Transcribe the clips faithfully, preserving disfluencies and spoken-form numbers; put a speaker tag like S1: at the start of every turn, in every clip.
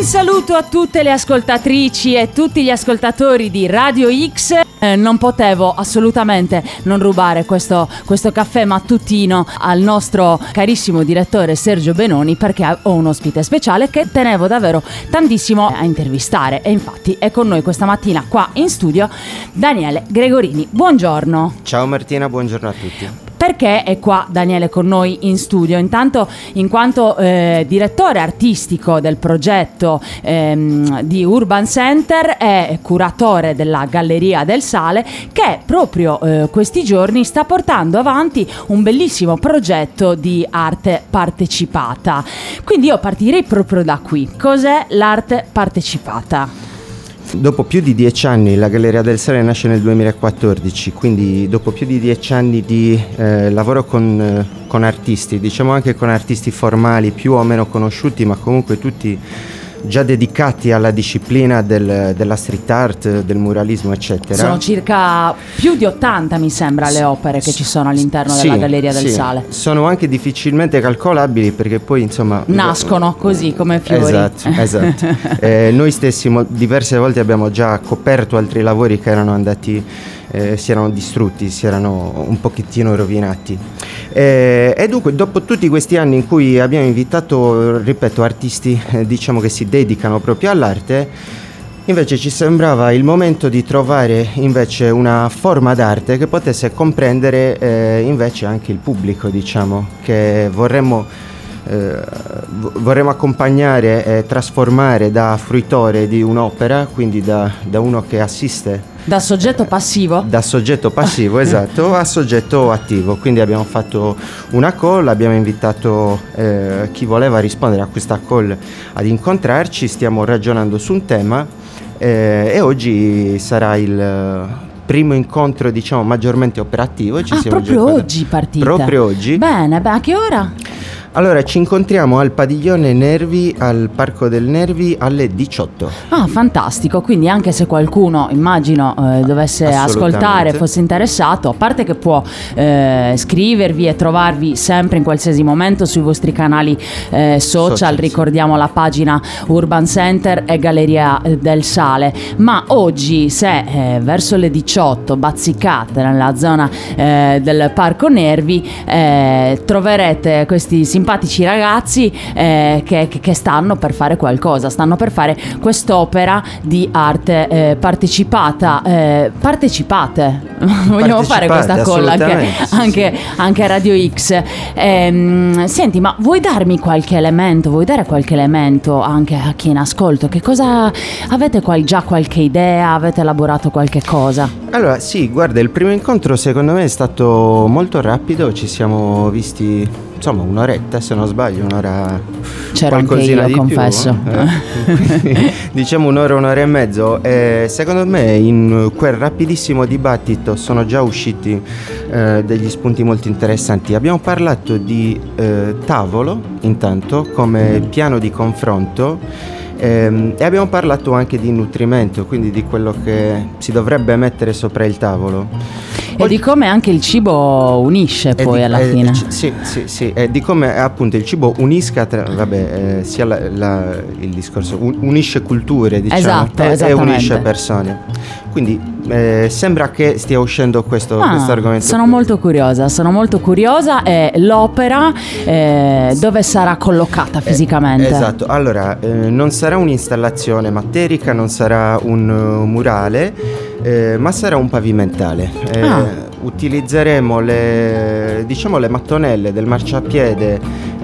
S1: saluto a tutte le ascoltatrici e tutti gli ascoltatori di Radio X. Eh, non potevo assolutamente non rubare questo, questo caffè mattutino al nostro carissimo direttore Sergio Benoni, perché ho un ospite speciale che tenevo davvero tantissimo a intervistare, e infatti è con noi questa mattina qua in studio Daniele Gregorini. Buongiorno.
S2: Ciao Martina, buongiorno a tutti.
S1: Perché è qua Daniele con noi in studio? Intanto in quanto eh, direttore artistico del progetto ehm, di Urban Center e curatore della Galleria del Sale, che proprio eh, questi giorni sta portando avanti un bellissimo progetto di arte partecipata. Quindi io partirei proprio da qui. Cos'è l'arte partecipata?
S2: Dopo più di dieci anni, la Galleria del Sale nasce nel duemilaquattordici, quindi dopo più di dieci anni di eh, lavoro con, eh, con artisti, diciamo anche con artisti formali più o meno conosciuti, ma comunque tutti già dedicati alla disciplina del, della street art, del muralismo, eccetera.
S1: Sono circa più di ottanta, mi sembra, le opere che ci sono all'interno
S2: sì,
S1: della Galleria del
S2: sì.
S1: Sale.
S2: Sono anche difficilmente calcolabili, perché poi insomma
S1: nascono così come fiori.
S2: Esatto, esatto. eh, noi stessi mo- diverse volte abbiamo già coperto altri lavori che erano andati Eh, si erano distrutti, si erano un pochettino rovinati. Eh, e dunque, dopo tutti questi anni in cui abbiamo invitato, ripeto, artisti eh, diciamo che si dedicano proprio all'arte, invece ci sembrava il momento di trovare invece una forma d'arte che potesse comprendere eh, invece anche il pubblico, diciamo, che vorremmo Eh, vorremmo accompagnare e trasformare da fruitore di un'opera, quindi da, da uno che assiste,
S1: da soggetto passivo
S2: da soggetto passivo esatto, a soggetto attivo. Quindi abbiamo fatto una call, abbiamo invitato eh, chi voleva rispondere a questa call ad incontrarci, stiamo ragionando su un tema eh, e oggi sarà il primo incontro, diciamo, maggiormente operativo. Ci
S1: ah,
S2: siamo
S1: proprio
S2: giocati.
S1: oggi partita?
S2: Proprio oggi.
S1: Bene, beh, a che ora?
S2: Allora, ci incontriamo al padiglione Nervi, al Parco del Nervi, alle diciotto.
S1: Ah, fantastico. Quindi anche se qualcuno, immagino, eh, dovesse ascoltare, fosse interessato, a parte che può eh, scrivervi e trovarvi sempre in qualsiasi momento sui vostri canali eh, social, social, ricordiamo la pagina Urban Center e Galleria del Sale, ma oggi se eh, verso le diciotto bazzicate nella zona eh, del Parco Nervi eh, troverete questi simpatici simpatici ragazzi eh, che, che stanno per fare qualcosa, stanno per fare quest'opera di arte eh, partecipata. Eh, partecipate, vogliamo fare questa call anche,
S2: sì,
S1: anche,
S2: sì.
S1: anche a Radio X. Eh, senti, ma vuoi darmi qualche elemento, vuoi dare qualche elemento anche a chi è in ascolto? Che cosa avete qual, già qualche idea? Avete elaborato qualche cosa?
S2: Allora sì, guarda, il primo incontro secondo me è stato molto rapido, ci siamo visti insomma un'oretta, se non sbaglio, un'ora,
S1: c'ero anche io,
S2: di
S1: confesso
S2: più, eh? Diciamo un'ora, un'ora e mezzo, e secondo me in quel rapidissimo dibattito sono già usciti eh, degli spunti molto interessanti. Abbiamo parlato di eh, tavolo intanto come piano di confronto ehm, e abbiamo parlato anche di nutrimento, quindi di quello che si dovrebbe mettere sopra il tavolo.
S1: E di come anche il cibo unisce poi
S2: di,
S1: alla
S2: eh,
S1: fine.
S2: c- sì, sì, sì, e di come appunto il cibo unisca tra, vabbè, eh, sia la, la, il discorso un, unisce culture, diciamo,
S1: esatto,
S2: e, e
S1: esattamente.
S2: unisce persone. Quindi eh, sembra che stia uscendo questo,
S1: ah,
S2: questo argomento.
S1: Sono molto curiosa, sono molto curiosa. E l'opera eh, dove sarà collocata fisicamente?
S2: Eh, esatto, allora eh, non sarà un'installazione materica, non sarà un uh, murale, eh, ma sarà un pavimentale. Eh,
S1: ah.
S2: Utilizzeremo le, diciamo, le mattonelle del marciapiede,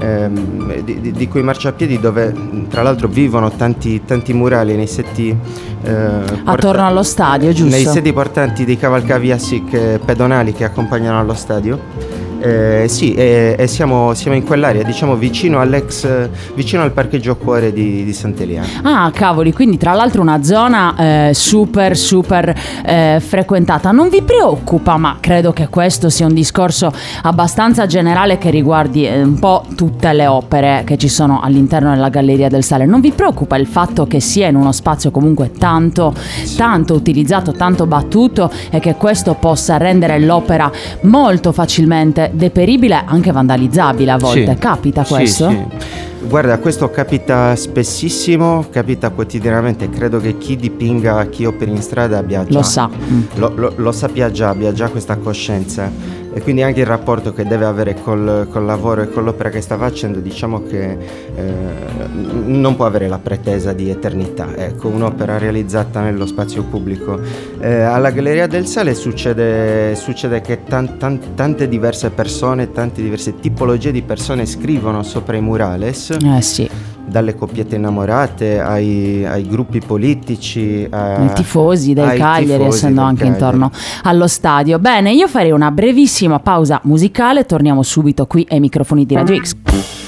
S2: ehm, di, di, di quei marciapiedi dove tra l'altro vivono tanti, tanti murali nei setti eh,
S1: attorno
S2: porta-
S1: allo stadio, giusto?
S2: Nei sedi portanti dei cavalcaviassi che, pedonali che accompagnano allo stadio. Eh, sì, e, e siamo, siamo in quell'area, diciamo vicino all'ex, vicino al parcheggio cuore di, di Sant'Eliano.
S1: Ah, cavoli, quindi tra l'altro una zona eh, super super eh, frequentata. Non vi preoccupa, ma credo che questo sia un discorso abbastanza generale che riguardi eh, un po' tutte le opere che ci sono all'interno della Galleria del Sale. Non vi preoccupa il fatto che sia in uno spazio comunque tanto tanto utilizzato, tanto battuto, e che questo possa rendere l'opera molto facilmente deperibile, anche vandalizzabile a volte?
S2: Sì,
S1: capita
S2: sì,
S1: questo?
S2: Sì. Guarda, questo capita spessissimo, capita quotidianamente. Credo che chi dipinga, chi operi in strada abbia già,
S1: lo sa,
S2: lo, lo, lo sappia già, abbia già questa coscienza, e quindi anche il rapporto che deve avere col, col lavoro e con l'opera che sta facendo, diciamo che eh, non può avere la pretesa di eternità. Ecco, un'opera realizzata nello spazio pubblico. Eh, alla Galleria del Sale succede, succede che tan, tan, tante diverse persone, tante diverse tipologie di persone scrivono sopra i murales.
S1: Eh sì.
S2: Dalle coppiette innamorate ai, ai gruppi politici, a,
S1: i tifosi del Cagliari,
S2: tifosi
S1: essendo
S2: del
S1: anche
S2: Cagliari.
S1: Intorno allo stadio. Bene, io farei una brevissima pausa musicale, torniamo subito qui ai microfoni di Radio X.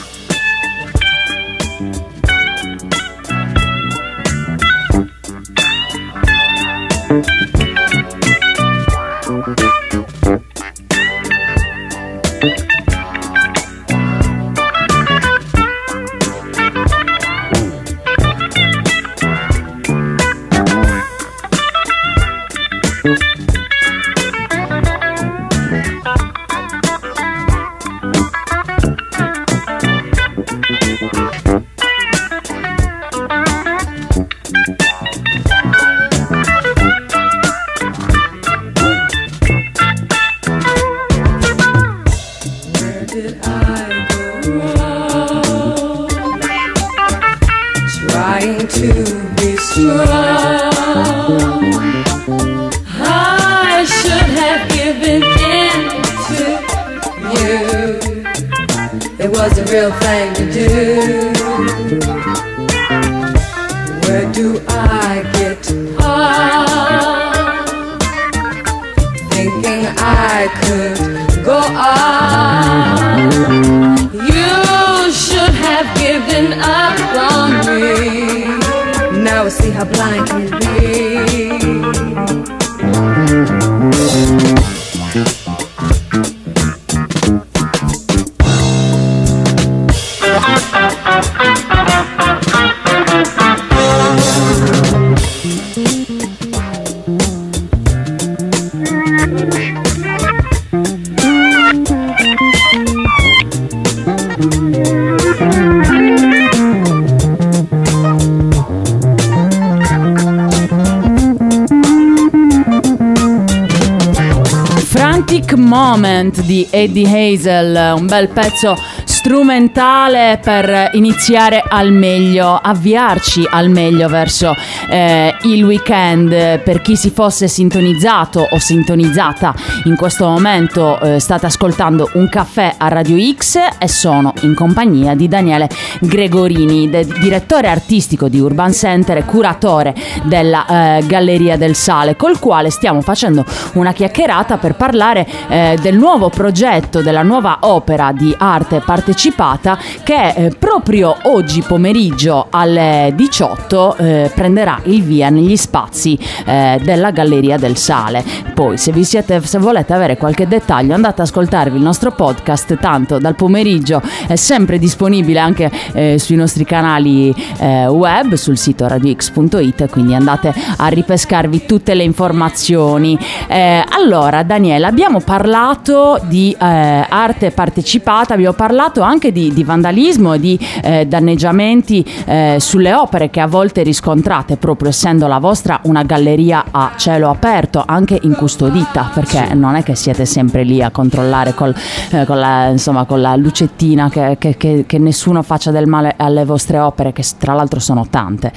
S1: Moment di Eddie Hazel, un bel pezzo strumentale per iniziare al meglio, avviarci al meglio verso eh, il weekend. Per chi si fosse sintonizzato o sintonizzata in questo momento, eh, state ascoltando Un Caffè a Radio X e sono in compagnia di Daniele Gregorini, de- direttore artistico di Urban Center e curatore della eh, Galleria del Sale, col quale stiamo facendo una chiacchierata per parlare eh, del nuovo progetto, della nuova opera di arte partecipata che eh, proprio oggi pomeriggio alle diciotto eh, prenderà il via negli spazi eh, della Galleria del Sale. Poi se vi siete, se volete avere qualche dettaglio, andate ad ascoltarvi il nostro podcast, tanto dal pomeriggio è sempre disponibile anche eh, sui nostri canali eh, web, sul sito radio x punto it, quindi andate a ripescarvi tutte le informazioni. Eh, allora Daniela, abbiamo parlato di eh, arte partecipata, abbiamo parlato anche di, di vandalismo e di eh, danneggiamenti eh, sulle opere che a volte riscontrate, proprio essendo la vostra una galleria a cielo aperto, anche incustodita, perché sì, non è che siete sempre lì a controllare col, eh, con, la, insomma, con la lucettina che, che, che, che nessuno faccia del male alle vostre opere, che tra l'altro sono tante.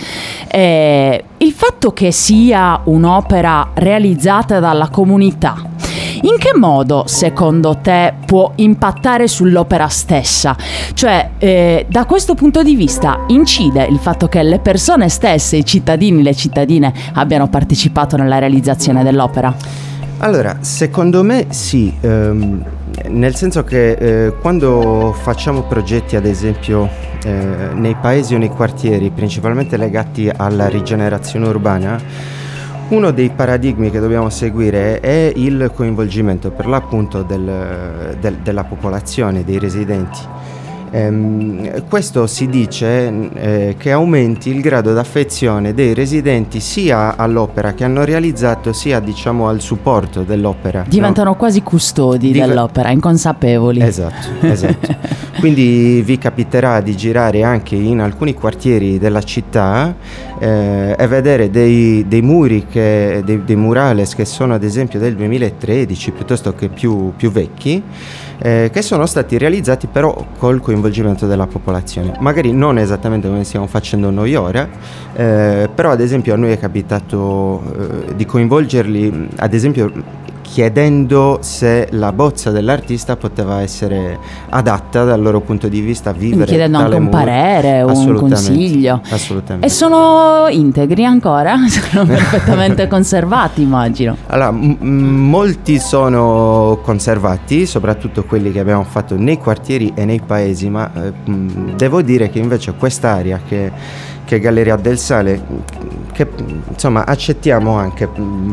S1: Eh, il fatto che sia un'opera realizzata dalla comunità, in che modo secondo te può impattare sull'opera stessa? Cioè eh, da questo punto di vista incide il fatto che le persone stesse, i cittadini, le cittadine abbiano partecipato nella realizzazione dell'opera?
S2: Allora, secondo me sì, ehm, nel senso che eh, quando facciamo progetti, ad esempio eh, nei paesi o nei quartieri, principalmente legati alla rigenerazione urbana, uno dei paradigmi che dobbiamo seguire è il coinvolgimento per l'appunto del, del, della popolazione, dei residenti. Ehm, questo si dice eh, che aumenti il grado d'affezione dei residenti sia all'opera che hanno realizzato, sia diciamo al supporto dell'opera.
S1: Diventano no? quasi custodi Div- dell'opera, inconsapevoli.
S2: Esatto, esatto. Quindi vi capiterà di girare anche in alcuni quartieri della città eh, e vedere dei, dei muri, che, dei, dei murales che sono ad esempio del duemilatredici piuttosto che più, più vecchi, eh, che sono stati realizzati però col coinvolgimento della popolazione. Magari non esattamente come stiamo facendo noi ora, eh, però ad esempio a noi è capitato eh, di coinvolgerli, ad esempio chiedendo se la bozza dell'artista poteva essere adatta dal loro punto di vista a vivere.
S1: Chiedendo anche un parere, un consiglio.
S2: Assolutamente.
S1: E sono integri ancora? Sono perfettamente conservati, immagino.
S2: Allora, m- m- molti sono conservati, soprattutto quelli che abbiamo fatto nei quartieri e nei paesi, ma eh, m- devo dire che invece quest'area che, che Galleria del Sale, che insomma accettiamo anche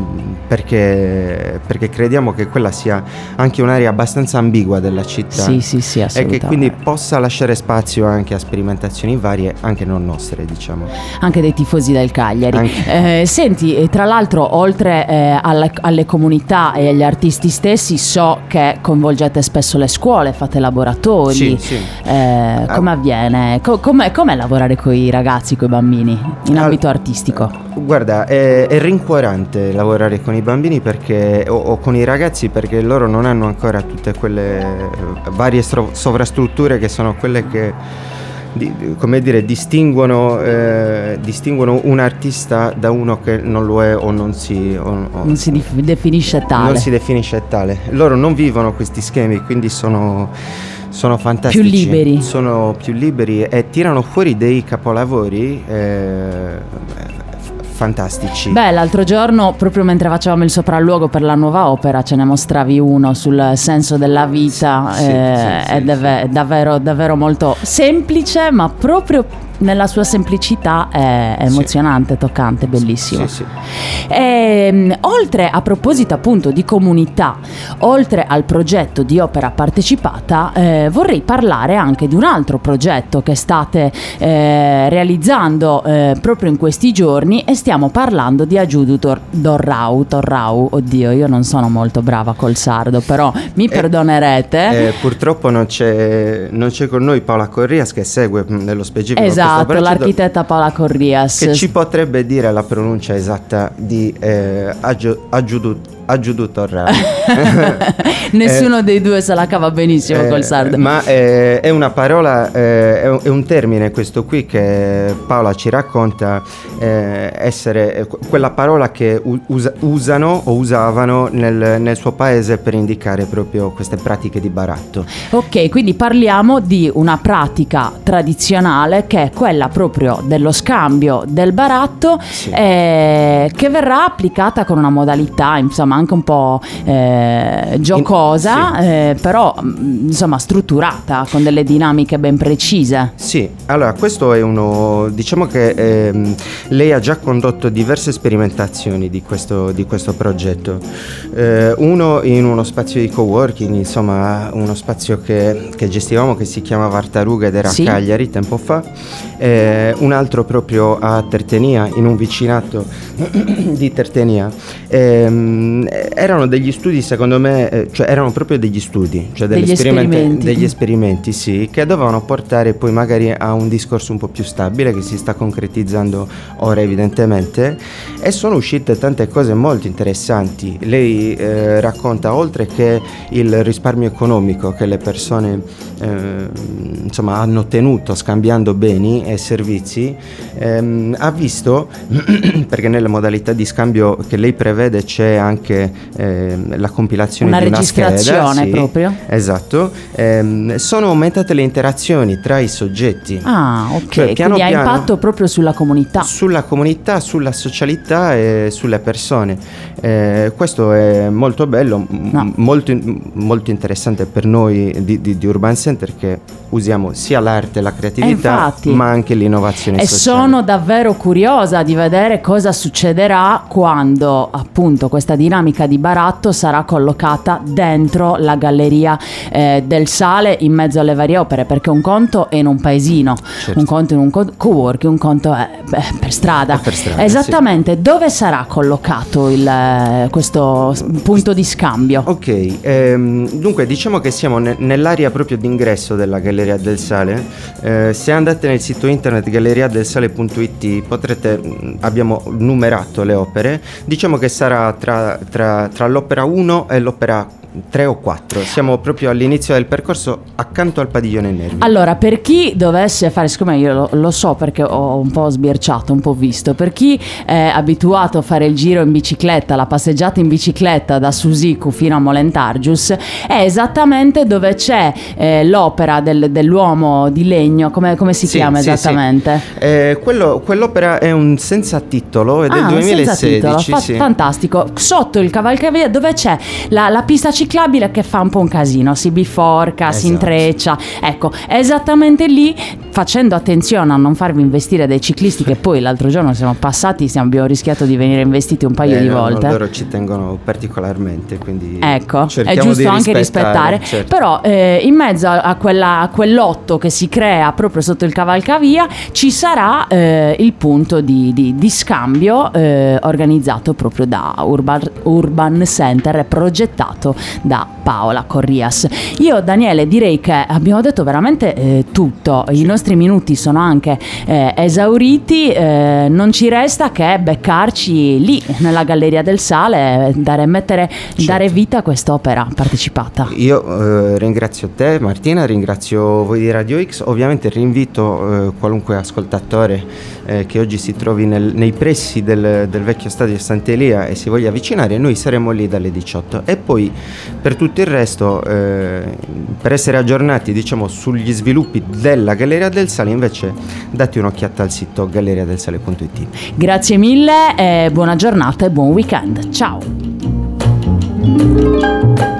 S2: perché, perché crediamo che quella sia anche un'area abbastanza ambigua della città.
S1: Sì, sì, sì, assolutamente.
S2: E che quindi possa lasciare spazio anche a sperimentazioni varie, anche non nostre, diciamo.
S1: Anche dei tifosi del Cagliari. Eh, senti, tra l'altro, oltre eh, alle, alle comunità e agli artisti stessi, so che coinvolgete spesso le scuole, fate laboratori.
S2: Sì, sì.
S1: Eh, come ah. avviene? Co- com'è, com'è lavorare con i ragazzi, con i bambini in ambito All- artistico?
S2: Guarda, è, è rincuorante lavorare con i bambini perché, o, o con i ragazzi, perché loro non hanno ancora tutte quelle varie stro- sovrastrutture che sono quelle che, di, come dire, distinguono, eh, distinguono un artista da uno che non lo è o non si, o, o,
S1: non si dif- definisce tale.
S2: Non si definisce tale. Loro non vivono questi schemi, quindi sono... sono fantastici,
S1: più liberi,
S2: sono più liberi e tirano fuori dei capolavori eh, fantastici.
S1: Beh, l'altro giorno, proprio mentre facevamo il sopralluogo per la nuova opera, ce ne mostravi uno sul senso della vita. Sì, eh, sì, sì, è dav- sì. davvero, davvero molto semplice, ma proprio nella sua semplicità è emozionante, sì. toccante, bellissimo.
S2: Sì, sì.
S1: E, oltre, a proposito appunto di comunità, oltre al progetto di opera partecipata, eh, vorrei parlare anche di un altro progetto che state eh, realizzando eh, proprio in questi giorni, e stiamo parlando di Ajudu Tor- Torrau. Torrau, oddio, io non sono molto brava col sardo, però mi perdonerete.
S2: Eh, purtroppo non c'è, non c'è con noi Paola Corrias, che segue nello specifico.
S1: Esatto. Esatto, l'architetta Paola Corrias,
S2: che ci potrebbe dire la pronuncia esatta di eh, Ajudu Ajudu Torrau.
S1: Nessuno eh, dei due se la cava benissimo eh, col sardo.
S2: Ma eh, è una parola, eh, è, un, è un termine questo qui che Paola ci racconta eh, essere eh, quella parola che usa, usano o usavano nel, nel suo paese per indicare proprio queste pratiche di baratto.
S1: Ok, quindi parliamo di una pratica tradizionale che è quella proprio dello scambio del baratto, sì. eh, che verrà applicata con una modalità, insomma, anche un po' eh, giocosa, sì. eh, però insomma strutturata con delle dinamiche ben precise.
S2: Sì, allora questo è uno, diciamo che ehm, lei ha già condotto diverse sperimentazioni di questo, di questo progetto, eh, uno in uno spazio di coworking, insomma uno spazio che, che gestivamo che si chiamava Artaruga ed era sì. a Cagliari tempo fa, eh, un altro proprio a Tertenia, in un vicinato di Tertenia. ehm, Erano degli studi, secondo me, eh, cioè erano proprio degli studi, cioè degli esperimenti, degli esperimenti, sì, che dovevano portare poi magari a un discorso un po' più stabile che si sta concretizzando ora evidentemente, e sono uscite tante cose molto interessanti. Lei eh, racconta, oltre che il risparmio economico che le persone eh, insomma hanno ottenuto scambiando beni e servizi, ehm, ha visto perché nelle modalità di scambio che lei prevede c'è anche Eh, la compilazione
S1: una
S2: di una
S1: registrazione
S2: scheda, sì,
S1: proprio.
S2: Esatto. Eh, sono aumentate le interazioni tra i soggetti.
S1: Ah, ok.
S2: Cioè, piano
S1: quindi
S2: piano,
S1: ha impatto proprio sulla comunità.
S2: Sulla comunità, sulla socialità e sulle persone. Eh, questo è molto bello, no. m- molto, molto interessante per noi di, di, di Urban Center, che usiamo sia l'arte e la creatività,
S1: infatti,
S2: ma anche l'innovazione
S1: e
S2: sociale.
S1: Sono davvero curiosa di vedere cosa succederà quando appunto questa dinamica panoramica di Baratto sarà collocata dentro la Galleria eh, del Sale, in mezzo alle varie opere, perché un conto è in un paesino, certo. un conto in un co- co-work, un conto è beh, per strada.
S2: Per strada
S1: esattamente, sì. Dove sarà collocato il, questo punto di scambio?
S2: Ok, ehm, dunque diciamo che siamo ne- nell'area proprio d'ingresso della Galleria del Sale. Eh, se andate nel sito internet galleria del sale punto it potrete, abbiamo numerato le opere, diciamo che sarà tra, tra, tra l'opera uno e l'opera tre o quattro, siamo proprio all'inizio del percorso accanto al padiglione Nervi.
S1: Allora, per chi dovesse fare, siccome io lo, lo so perché ho un po' sbirciato, un po' visto, per chi è abituato a fare il giro in bicicletta, la passeggiata in bicicletta da Susicu fino a Molentargius, è esattamente dove c'è eh, l'opera del, dell'uomo di legno, come, come si sì, chiama sì, esattamente?
S2: Sì. Eh, quello, quell'opera è un senza titolo, è del
S1: ah,
S2: duemilasedici.
S1: Fa-
S2: sì.
S1: Fantastico. Sotto il cavalcavia dove c'è la, la pista ciclabile che fa un po' un casino, si biforca, esatto. si intreccia, ecco, è esattamente lì, facendo attenzione a non farvi investire dai ciclisti che poi l'altro giorno siamo passati, siamo, abbiamo rischiato di venire investiti un paio
S2: eh,
S1: di
S2: no,
S1: volte.
S2: No, loro ci tengono particolarmente, quindi
S1: ecco, è giusto
S2: di
S1: anche rispettare,
S2: certo.
S1: Però eh, in mezzo a, quella, a quell'otto che si crea proprio sotto il cavalcavia ci sarà eh, il punto di, di, di scambio eh, organizzato proprio da Urban, Urban Center e progettato da Paola Corrias. Io, Daniele, direi che abbiamo detto veramente eh, tutto, i nostri minuti sono anche eh, esauriti, eh, non ci resta che beccarci lì nella Galleria del Sale, dare, mettere, certo. dare vita a quest'opera partecipata.
S2: Io eh, ringrazio te Martina, ringrazio voi di Radio X, ovviamente rinvito eh, qualunque ascoltatore eh, che oggi si trovi nel, nei pressi del, del vecchio stadio Sant'Elia e si voglia avvicinare, noi saremo lì dalle diciotto e poi per tutto il resto eh, per essere aggiornati diciamo sugli sviluppi della Galleria del Sale invece date un'occhiata al sito galleria del sale punto it.
S1: Grazie mille, eh, buona giornata e buon weekend, ciao.